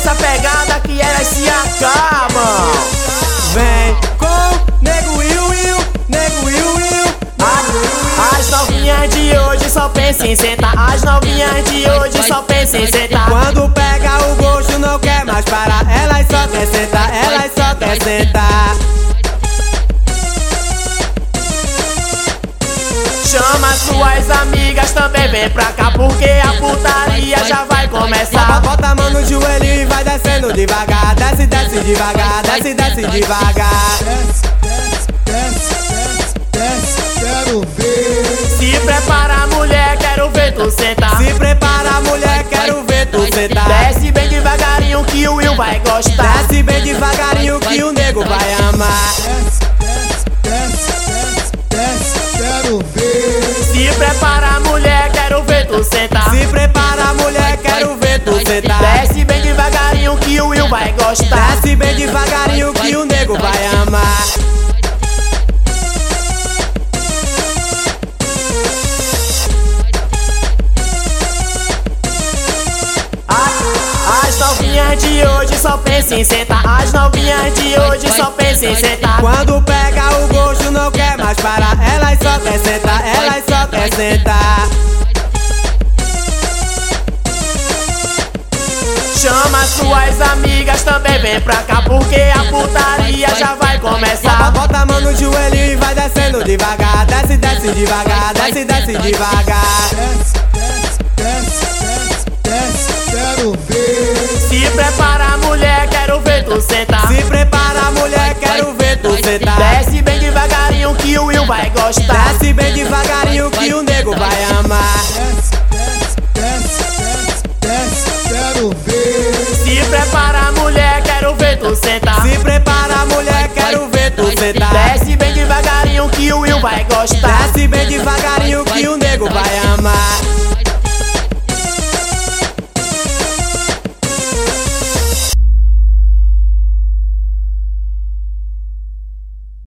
nessa pegada que elas se acabam. Vem com nego Will, nego Will. As novinhas de hoje só pensam em sentar. As novinhas de hoje só pensam em sentar. Quando pega o gosto não quer mais parar. Elas só quer sentar, elas só quer sentar. Chama suas amigas também, vem pra cá, porque a putaria já vai começar. Bota a mão no joelho e vai descendo devagar. Desce, desce devagar, desce, desce devagar. Quero ver. Se prepara, mulher, quero ver tu sentar. Se prepara, mulher, quero ver tu sentar. Desce bem devagarinho que o Will vai gostar. Desce bem devagarinho que o nego vai amar. Quero ver. Se prepara, mulher, quero ver tu sentar. Se prepara, mulher, quero ver tu sentar. Desce bem devagarinho que o Will vai gostar. Desce bem devagarinho que o nego vai amar. As novinhas de hoje só pensam em sentar. As novinhas de hoje só pensam em sentar. Quando pega o gosto não quer mais parar. Elas só quer sentar, elas só quer sentar. Chama suas amigas também, vem pra cá, porque a putaria já vai começar. Bota a mão no joelho e vai descendo devagar. Desce, desce devagar, desce, desce devagar. Quero ver. Se prepara, mulher, quero ver tu sentar. Se prepara, mulher, quero ver tu sentar. Desce bem devagarinho que o Will vai gostar. Desce bem devagarinho que o nego vai amar. Quero ver. Se prepara, mulher, quero ver tu sentar. Se prepara, mulher, quero ver tu sentar. Desce bem devagarinho que o Will vai gostar. Desce bem devagarinho